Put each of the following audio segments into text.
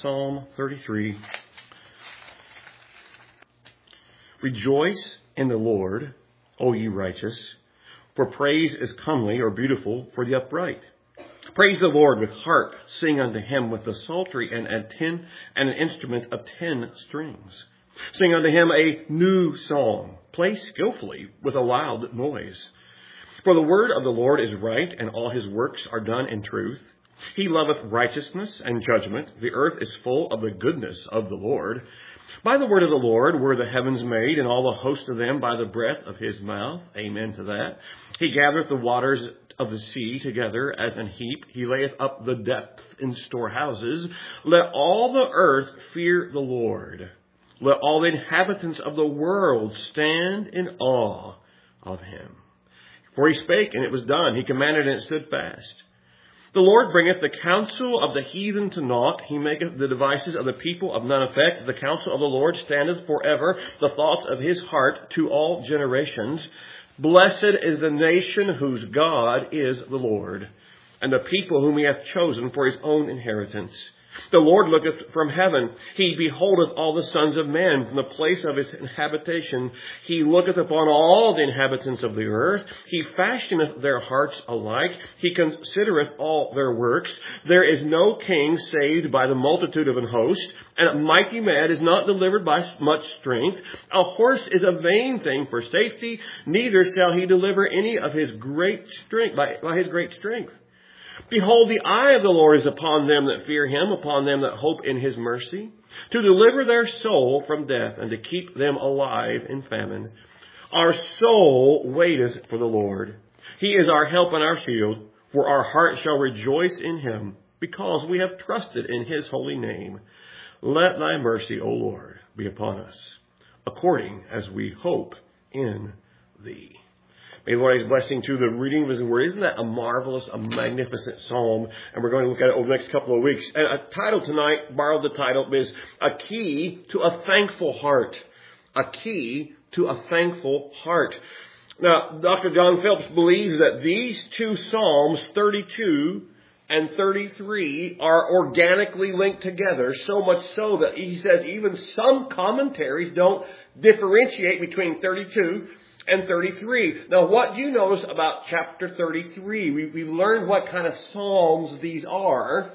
Psalm 33. Rejoice in the Lord, O ye righteous, for praise is comely or beautiful for the upright. Praise the Lord with harp, sing unto him with the psaltery and an instrument of 10 strings. Sing unto him a new song, play skillfully with a loud noise. For the word of the Lord is right, and all his works are done in truth. He loveth righteousness and judgment. The earth is full of the goodness of the Lord. By the word of the Lord were the heavens made, and all the host of them by the breath of his mouth. Amen to that. He gathereth the waters of the sea together as an heap. He layeth up the depth in storehouses. Let all the earth fear the Lord. Let all the inhabitants of the world stand in awe of him. For he spake, and it was done. He commanded, and it stood fast. The Lord bringeth the counsel of the heathen to naught. He maketh the devices of the people of none effect. The counsel of the Lord standeth forever, the thoughts of his heart to all generations. Blessed is the nation whose God is the Lord, and the people whom he hath chosen for his own inheritance. The Lord looketh from heaven. He beholdeth all the sons of men from the place of his habitation. He looketh upon all the inhabitants of the earth. He fashioneth their hearts alike. He considereth all their works. There is no king saved by the multitude of an host, and a mighty man is not delivered by much strength. A horse is a vain thing for safety, neither shall he deliver any of his great strength by his great strength. Behold, the eye of the Lord is upon them that fear him, upon them that hope in his mercy, to deliver their soul from death and to keep them alive in famine. Our soul waiteth for the Lord. He is our help and our shield, for our heart shall rejoice in him, because we have trusted in his holy name. Let thy mercy, O Lord, be upon us, according as we hope in thee. May the Lord add his blessing to the reading of his word. Isn't that a marvelous, a magnificent psalm? And we're going to look at it over the next couple of weeks. And a title tonight, borrowed the title, is A Key to a Thankful Heart. A Key to a Thankful Heart. Now, Dr. John Phillips believes that these two psalms, 32 and 33, are organically linked together, so much so that he says even some commentaries don't differentiate between 32 and 33. Now, what do you notice about chapter 33? We've learned what kind of psalms these are.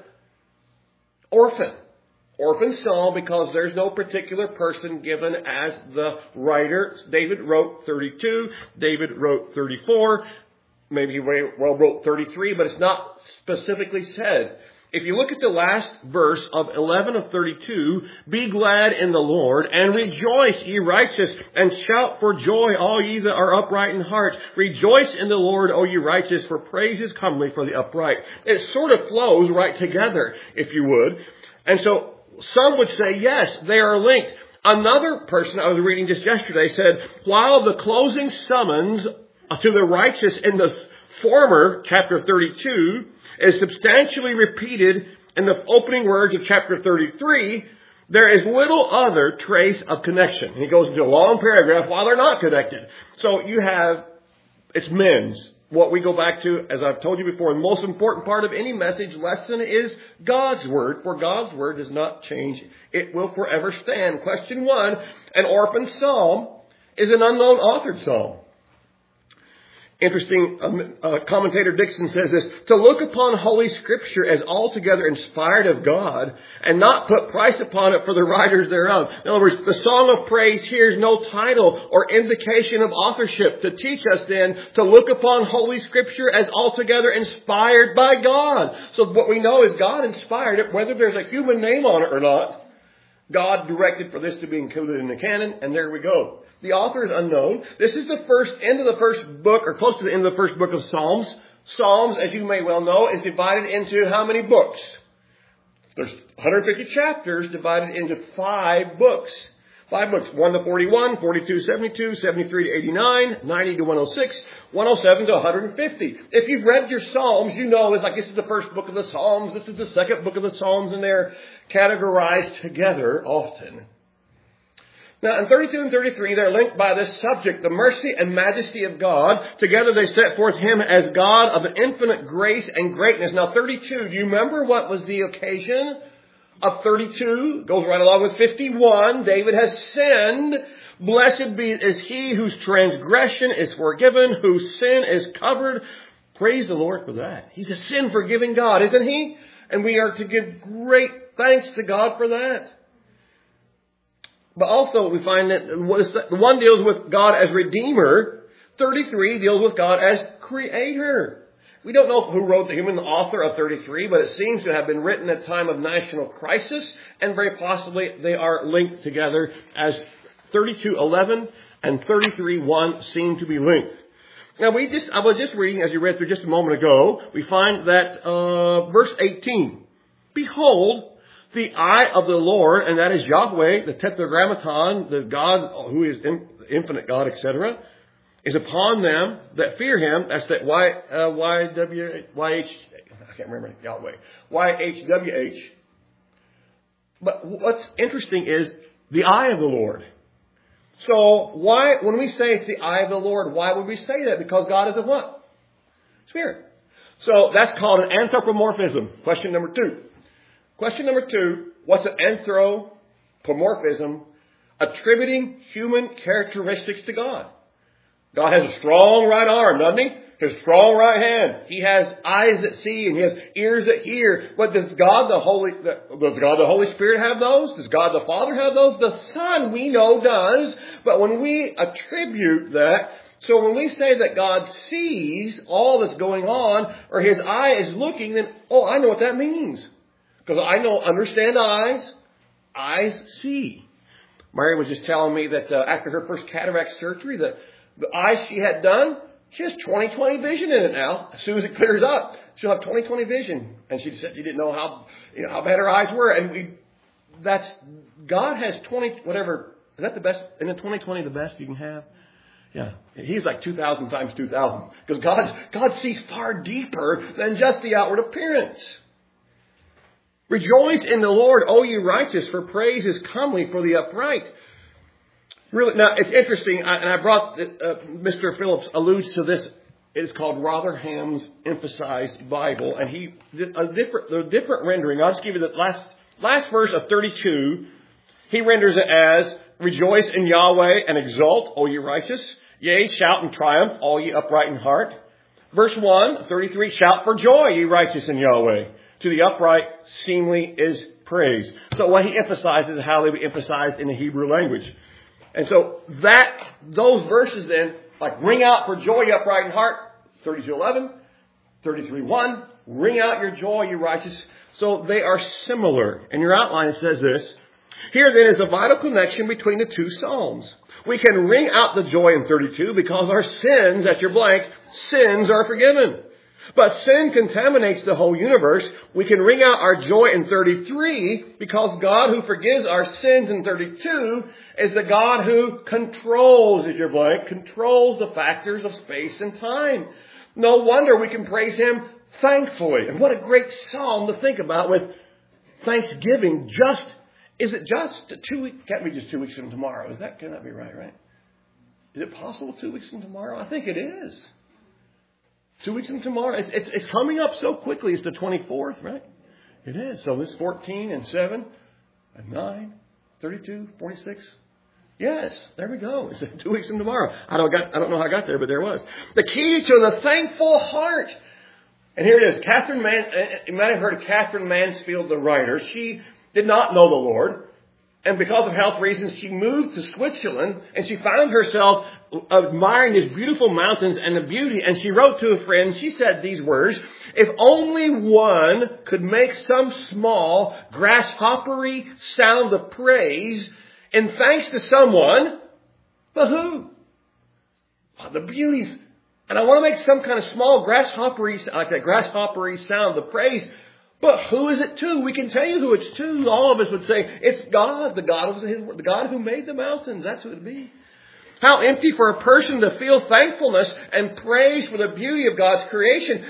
Orphan psalm, because there's no particular person given as the writer. David wrote 32. David wrote 34. Maybe he wrote 33, but it's not specifically said. If you look at the last verse of 11 of 32, be glad in the Lord and rejoice, ye righteous, and shout for joy, all ye that are upright in heart. Rejoice in the Lord, O ye righteous, for praise is comely for the upright. It sort of flows right together, if you would. And so some would say, yes, they are linked. Another person I was reading just yesterday said, while the closing summons to the righteous in the former chapter 32 is substantially repeated in the opening words of chapter 33, there is little other trace of connection. He goes into a long paragraph while they're not connected. So you have, it's men's. What we go back to, as I've told you before, the most important part of any message lesson is God's Word, for God's Word does not change. It will forever stand. Question 1, an orphan psalm is an unknown authored psalm. Interesting, commentator Dixon says this, to look upon Holy Scripture as altogether inspired of God and not put price upon it for the writers thereof. In other words, the Song of Praise here is no title or indication of authorship to teach us then to look upon Holy Scripture as altogether inspired by God. So what we know is God inspired it, whether there's a human name on it or not. God directed for this to be included in the canon, and there we go. The author is unknown. This is the end of the first book, or close to the end of the first book of Psalms. Psalms, as you may well know, is divided into how many books? There's 150 chapters divided into 5 books. 5 books, 1 to 41, 42 to 72, 73 to 89, 90 to 106, 107 to 150. If you've read your Psalms, you know it's like this is the first book of the Psalms, this is the second book of the Psalms, and they're categorized together often. Now, in 32 and 33, they're linked by this subject, the mercy and majesty of God. Together they set forth him as God of infinite grace and greatness. Now, 32, do you remember what was the occasion of 32 goes right along with 51. David has sinned. Blessed is he whose transgression is forgiven, whose sin is covered. Praise the Lord for that. He's a sin-forgiving God, isn't he? And we are to give great thanks to God for that. But also we find that the one deals with God as Redeemer. 33 deals with God as Creator. We don't know who wrote the human author of 33, but it seems to have been written at a time of national crisis, and very possibly they are linked together, as 32:11 and 33:1 seem to be linked. Now I was just reading, as you read through just a moment ago, we find that verse 18, behold, the eye of the Lord, and that is Yahweh, the Tetragrammaton, the God who is infinite God, etc., is upon them that fear him. That's that YHWH. I can't remember Yahweh. YHWH. But what's interesting is the eye of the Lord. So why, when we say it's the eye of the Lord, why would we say that? Because God is a what? Spirit. So that's called an anthropomorphism. Question number 2. Question number 2. What's an anthropomorphism? Attributing human characteristics to God. God has a strong right arm, doesn't he? His strong right hand. He has eyes that see and he has ears that hear. But does God the Holy Spirit have those? Does God the Father have those? The Son, we know, does. But when we attribute that, so when we say that God sees all that's going on, or his eye is looking, then, I know what that means. Because understand eyes see. Mary was just telling me that after her first cataract surgery, the eyes she had done, she has 20/20 vision in it now. As soon as it clears up, she'll have 20/20 vision. And she said she didn't know how bad her eyes were. And God has 20, whatever. Is that the best? Isn't 20/20 the best you can have? Yeah. He's like 2,000 times 2,000. Because God sees far deeper than just the outward appearance. Rejoice in the Lord, O ye righteous, for praise is comely for the upright. Really, now it's interesting, and I brought Mr. Phillips alludes to this. It is called Rotherham's Emphasized Bible, and he did a different rendering. I'll just give you the last verse of 32. He renders it as, rejoice in Yahweh and exult, O ye righteous. Yea, shout in triumph, all ye upright in heart. Verse 1, 33, shout for joy, ye righteous in Yahweh. To the upright, seemly is praise. So what he emphasizes is how they be emphasized in the Hebrew language. And so those verses then, like ring out for joy, ye upright in heart, 32:11, 33:1, ring out your joy, ye righteous. So they are similar. In your outline it says this. Here then is a vital connection between the two Psalms. We can ring out the joy in 32 because our sins, that's your blank, sins are forgiven. But sin contaminates the whole universe. We can ring out our joy in 33 because God who forgives our sins in 32 is the God who controls, is your blank, controls the factors of space and time. No wonder we can praise him thankfully. And what a great psalm to think about with thanksgiving. Is it just 2 weeks? Can't be just 2 weeks from tomorrow. Can that be right? Is it possible 2 weeks from tomorrow? I think it is. 2 weeks from tomorrow. It's coming up so quickly. It's the 24th, right? It is. So this 14 and 7 and 9, 32, 46. Yes, there we go. It's 2 weeks from tomorrow. I don't know how I got there, but there it was. The key to the thankful heart. And here it is. You might have heard of Catherine Mansfield, the writer. She did not know the Lord. And because of health reasons, she moved to Switzerland and she found herself admiring these beautiful mountains and the beauty. And she wrote to a friend, she said these words, if only one could make some small grasshoppery sound of praise in thanks to someone, but who? Oh, the beauties. And I want to make some kind of small grasshoppery, like that grasshoppery sound of praise. But who is it to? We can tell you who it's to. All of us would say, it's God, the God who made the mountains. That's who it would be. How empty for a person to feel thankfulness and praise for the beauty of God's creation.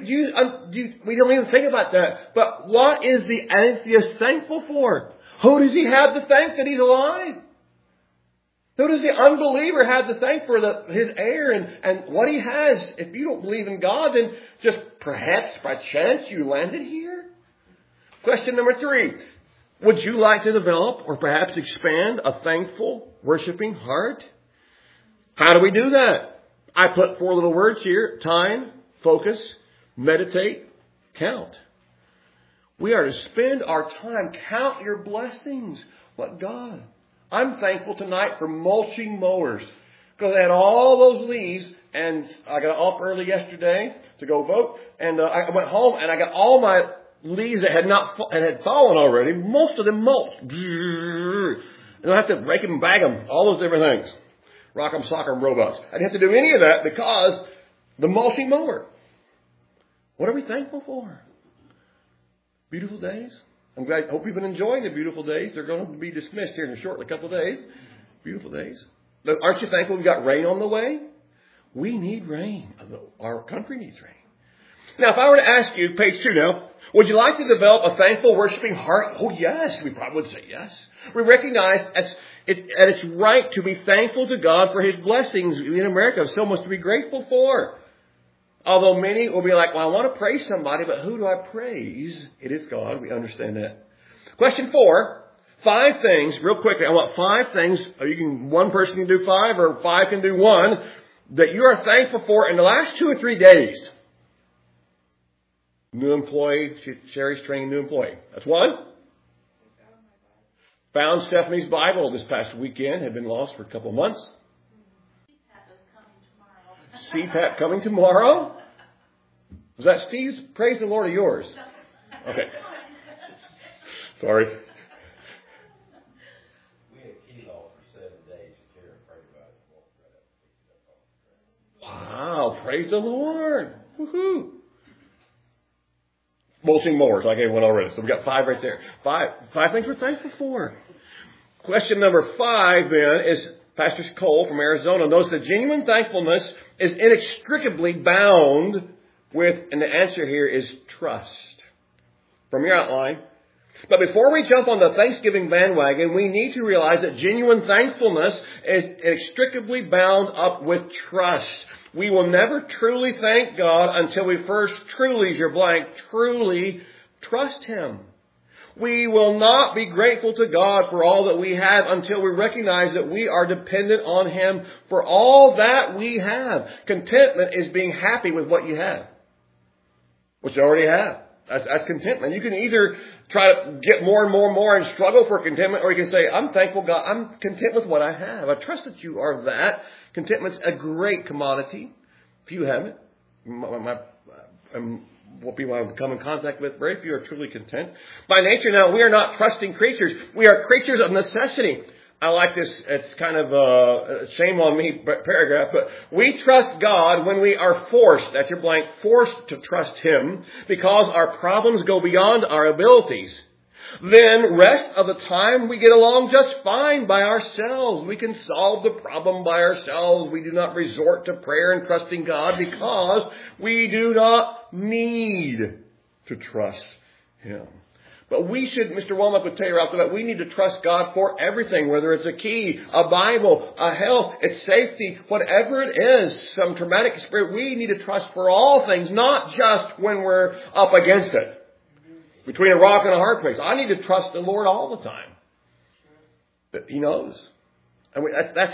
We don't even think about that. But what is the atheist thankful for? Who does he have to thank that he's alive? Who does the unbeliever have to thank for his air and what he has? If you don't believe in God, then just perhaps by chance you landed here. Question number 3. Would you like to develop or perhaps expand a thankful, worshiping heart? How do we do that? I put 4 little words here: time, focus, meditate, count. We are to spend our time. Count your blessings. What God? I'm thankful tonight for mulching mowers, because I had all those leaves, and I got off early yesterday to go vote, and I went home and I got all my leaves that had fallen already. Most of them mulched, and I have to rake them and bag them, all those different things. Rock'em Sock'em robots. I didn't have to do any of that because the mulching mower. What are we thankful for? Beautiful days. Hope you've been enjoying the beautiful days. They're going to be dismissed here in a short couple of days. Beautiful days. But aren't you thankful we've got rain on the way? We need rain. Our country needs rain. Now, if I were to ask you, page 2 now, would you like to develop a thankful, worshiping heart? Oh, yes. We probably would say yes. We recognize that it's right to be thankful to God for His blessings. We in America have so much to be grateful for. Although many will be like, well, I want to praise somebody, but who do I praise? It is God. We understand that. Question 4. 5 things, real quickly. I want 5 things. One person can do 5 or 5 can do 1 that you are thankful for in the last 2 or 3 days. New employee. Sherry's training new employee. That's 1. Found Stephanie's Bible this past weekend. Had been lost for a couple of months. CPAP coming tomorrow? Was that Steve's praise the Lord or yours? Okay. Sorry. We had kilo for 7 days. Karen prayed about it. Wow, praise the Lord. Woohoo. Mulching mowers. I gave one already. So we got 5 right there. 5 things we're thankful for. Question number 5 then is Pastor Cole from Arizona knows that genuine thankfulness is inextricably bound with, and the answer here is trust. From your outline. But before we jump on the Thanksgiving bandwagon, we need to realize that genuine thankfulness is inextricably bound up with trust. We will never truly thank God until we first truly trust Him. We will not be grateful to God for all that we have until we recognize that we are dependent on Him for all that we have. Contentment is being happy with what you have, which you already have. That's contentment. You can either try to get more and more and more and struggle for contentment, or you can say, I'm thankful, God, I'm content with what I have. I trust that you are that. Contentment's a great commodity. If you haven't, what people I've come in contact with, very few are truly content. By nature now, we are not trusting creatures. We are creatures of necessity. I like this. It's kind of a shame on me paragraph, but we trust God when we are forced, that's your blank, forced to trust Him because our problems go beyond our abilities. Then rest of the time we get along just fine by ourselves. We can solve the problem by ourselves. We do not resort to prayer and trusting God because we do not need to trust Him. But we should, Mr. Womack would tell you right off the bat, we need to trust God for everything, whether it's a key, a Bible, a health, it's safety, whatever it is, some traumatic experience, we need to trust for all things, not just when we're up against it. Between a rock and a hard place. I need to trust the Lord all the time. But He knows. And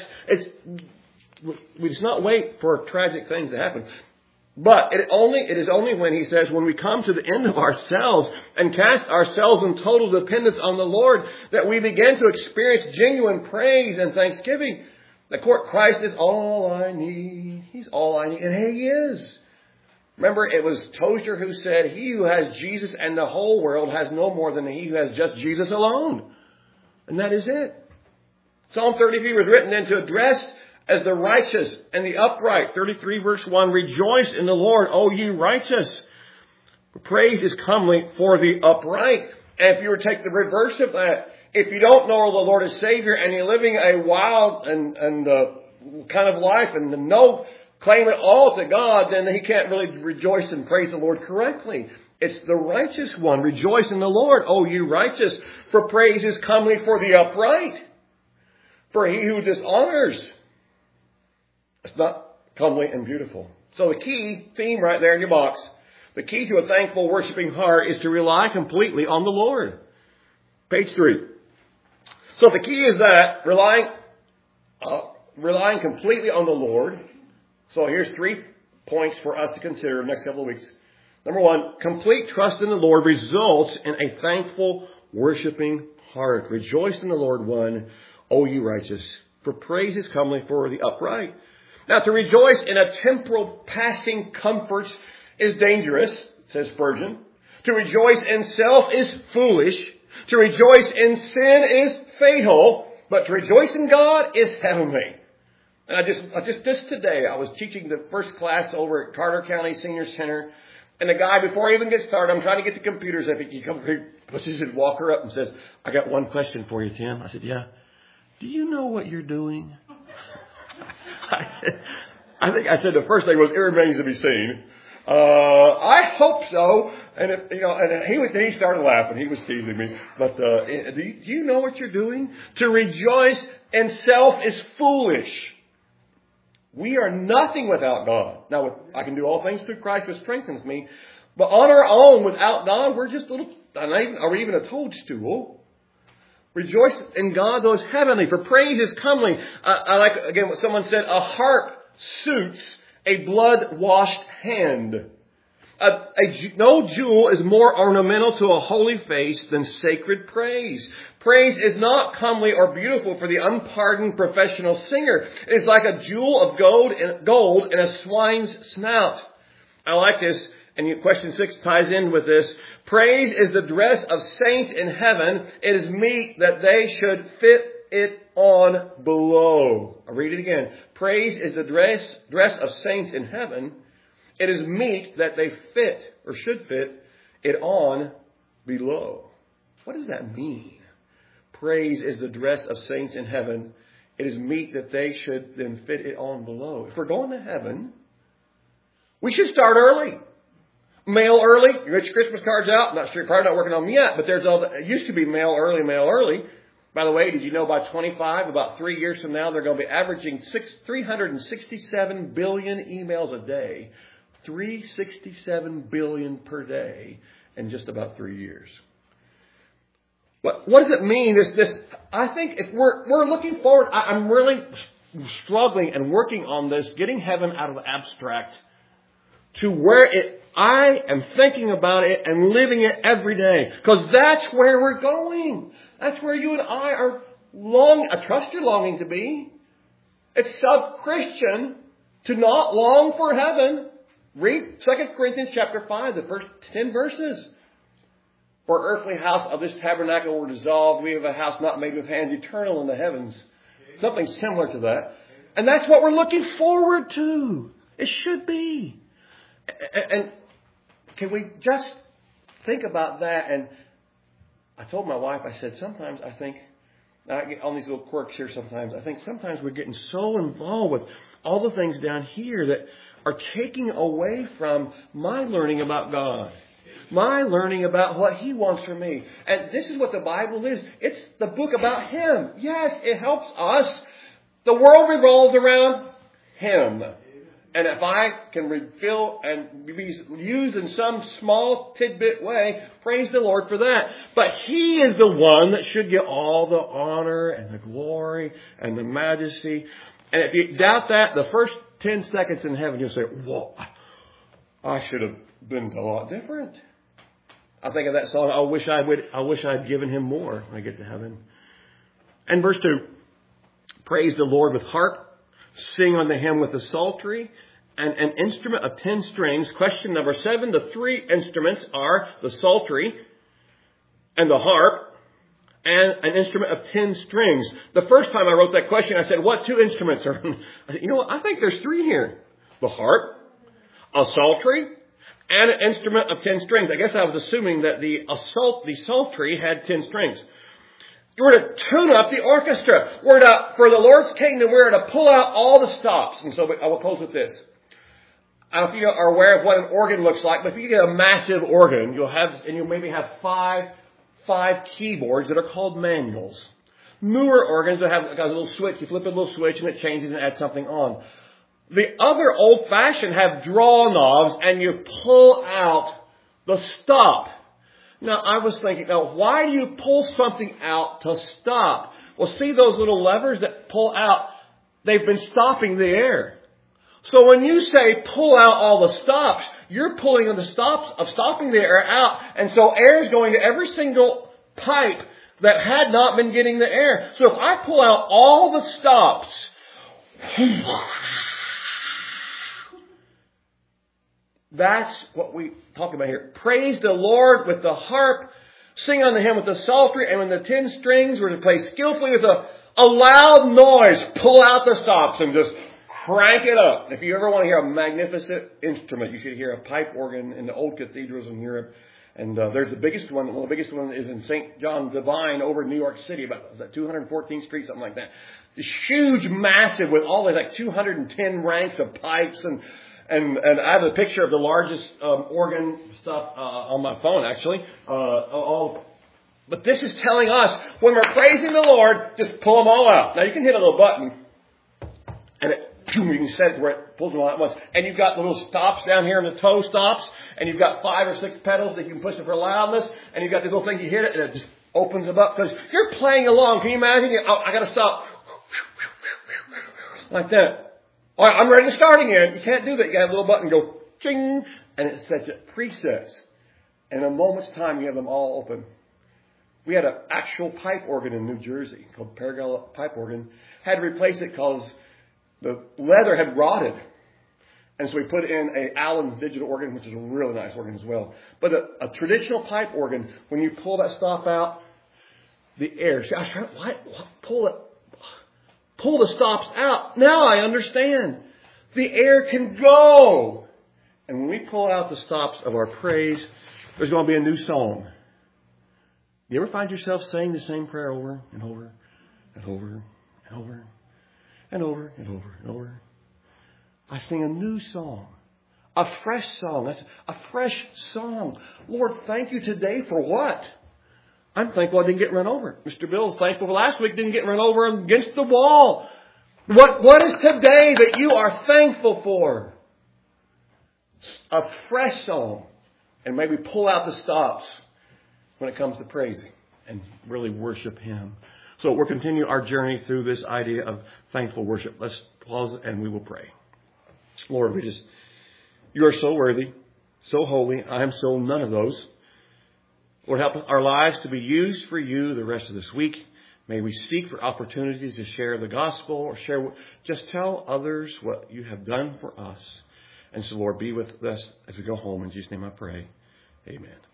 we just not wait for tragic things to happen. But it is only when He says, when we come to the end of ourselves and cast ourselves in total dependence on the Lord, that we begin to experience genuine praise and thanksgiving. The Christ is all I need. He's all I need. And He is. Remember, it was Tozer who said, he who has Jesus and the whole world has no more than he who has just Jesus alone. And that is it. Psalm 33 was written then to address as the righteous and the upright. 33 verse 1, rejoice in the Lord, O ye righteous. Praise is comely for the upright. And if you were to take the reverse of that, if you don't know the Lord as Savior and you're living a wild and kind of life and claim it all to God, then he can't really rejoice and praise the Lord correctly. It's the righteous one. Rejoice in the Lord, O you righteous, for praise is comely for the upright. For he who dishonors, it's not comely and beautiful. So the key theme right there in your box, the key to a thankful, worshiping heart is to rely completely on the Lord. Page 3. So the key is that relying completely on the Lord. So here's 3 points for us to consider in the next couple of weeks. Number 1, complete trust in the Lord results in a thankful, worshiping heart. Rejoice in the Lord, O you righteous, for praise is comely for the upright. Now, to rejoice in a temporal passing comforts is dangerous, says Spurgeon. To rejoice in self is foolish. To rejoice in sin is fatal. But to rejoice in God is heavenly. And just today, I was teaching the first class over at Carter County Senior Center. And the guy, before I even get started, I'm trying to get the computers. I think he pushes his walker up and says, I got one question for you, Tim. I said, yeah. Do you know what you're doing? I think I said the first thing was, it remains to be seen. I hope so. And he started laughing. He was teasing me. But do you know what you're doing? To rejoice in self is foolish. We are nothing without God. Now, I can do all things through Christ who strengthens me. But on our own, without God, we're just are we even a toadstool? Rejoice in God, those heavenly, for praise is comely. I like, again, what someone said, a harp suits a blood-washed hand. No jewel is more ornamental to a holy face than sacred praise. Praise is not comely or beautiful for the unpardoned professional singer. It is like a jewel of gold in a swine's snout. I like this, and question 6 ties in with this. Praise is the dress of saints in heaven. It is meet that they should fit it on below. I'll read it again. Praise is the dress of saints in heaven. It is meet that they fit, or should fit, it on below. What does that mean? Praise is the dress of saints in heaven. It is meet that they should then fit it on below. If we're going to heaven, we should start early. Mail early. You get your Christmas cards out. I'm not sure, you're probably not working on them yet, but it used to be mail early. By the way, did you know by 25, about 3 years from now, they're going to be averaging 367 billion emails a day. 367 billion per day in just about 3 years. What does it mean? I think if we're looking forward, I'm really struggling and working on this, getting heaven out of the abstract to where I am thinking about it and living it every day. Because that's where we're going. That's where you and I are I trust you're longing to be. It's sub-Christian to not long for heaven. Read 2 Corinthians chapter 5, the first 10 verses. For earthly house of this tabernacle were dissolved. We have a house not made with hands, eternal in the heavens. Something similar to that. And that's what we're looking forward to. It should be. And can we just think about that? And I told my wife, I said, sometimes I think, I get on these little quirks here sometimes, I think sometimes we're getting so involved with all the things down here that are taking away from my learning about God. My learning about what He wants from me. And this is what the Bible is. It's the book about Him. Yes, it helps us. The world revolves around Him. And if I can refill and be used in some small tidbit way, praise the Lord for that. But He is the one that should get all the honor and the glory and the majesty. And if you doubt that, the first 10 seconds in heaven, you'll say, whoa, I should have been a lot different. I think of that song, I wish I'd given Him more when I get to heaven. And verse 2, praise the Lord with harp. Sing unto Him with the psaltery and an instrument of 10 strings. Question number 7. The 3 instruments are the psaltery and the harp and an instrument of 10 strings. The first time I wrote that question, I said, what 2 instruments are? I said, you know what? I think there's 3 here. The harp, a psaltery, and an instrument of 10 strings. I guess I was assuming that the psaltery had 10 strings. We're to tune up the orchestra. For the Lord's kingdom, we're to pull out all the stops. And so I will close with this. I don't know if you are aware of what an organ looks like, but if you get a massive organ, you'll maybe have five keyboards that are called manuals. Newer organs that have a little switch. You flip a little switch and it changes and adds something on. The other old-fashioned have draw knobs and you pull out the stop. Now, I was thinking, now, why do you pull something out to stop? Well, see those little levers that pull out? They've been stopping the air. So when you say pull out all the stops, you're pulling on the stops of stopping the air out. And so air is going to every single pipe that had not been getting the air. So if I pull out all the stops, that's what we talk about here. Praise the Lord with the harp. Sing unto Him with the psaltery. And when the 10 strings were to play skillfully with a loud noise, pull out the stops and just crank it up. If you ever want to hear a magnificent instrument, you should hear a pipe organ in the old cathedrals in Europe. And there's the biggest one. Well, the biggest one is in St. John Divine over in New York City, about 214th Street, something like that. This huge, massive, with all these like 210 ranks of pipes. And I have a picture of the largest organ stuff on my phone, actually. But this is telling us, when we're praising the Lord, just pull them all out. Now, you can hit a little button, and you can set it where it pulls them all at once. And you've got little stops down here in the toe stops, and you've got 5 or 6 pedals that you can push it for loudness, and you've got this little thing, you hit it, and it just opens them up. Because you're playing along. Can you imagine? I got to stop. Like that. All right, I'm ready to start again. You can't do that. You got a little button go, ching, and it sets it presets. And in a moment's time, you have them all open. We had an actual pipe organ in New Jersey called Paragal Pipe Organ. Had to replace it because the leather had rotted. And so we put in a Allen digital organ, which is a really nice organ as well. But a traditional pipe organ, when you pull that stop out, the air. See, I was trying to pull the stops out. Now I understand. The air can go. And when we pull out the stops of our praise, there's going to be a new song. You ever find yourself saying the same prayer over and over and over and over and over and over and over? I sing a new song, a fresh song. That's a fresh song. Lord, thank you today for what? I'm thankful I didn't get run over. Mr. Bill is thankful last week didn't get run over against the wall. What is today that you are thankful for? A fresh song. And maybe pull out the stops when it comes to praising and really worship Him. So we'll continue our journey through this idea of thankful worship. Let's pause and we will pray. Lord, you are so worthy, so holy. I am so none of those. Lord, help our lives to be used for you the rest of this week. May we seek for opportunities to share the gospel or just tell others what you have done for us. And so, Lord, be with us as we go home. In Jesus' name I pray. Amen.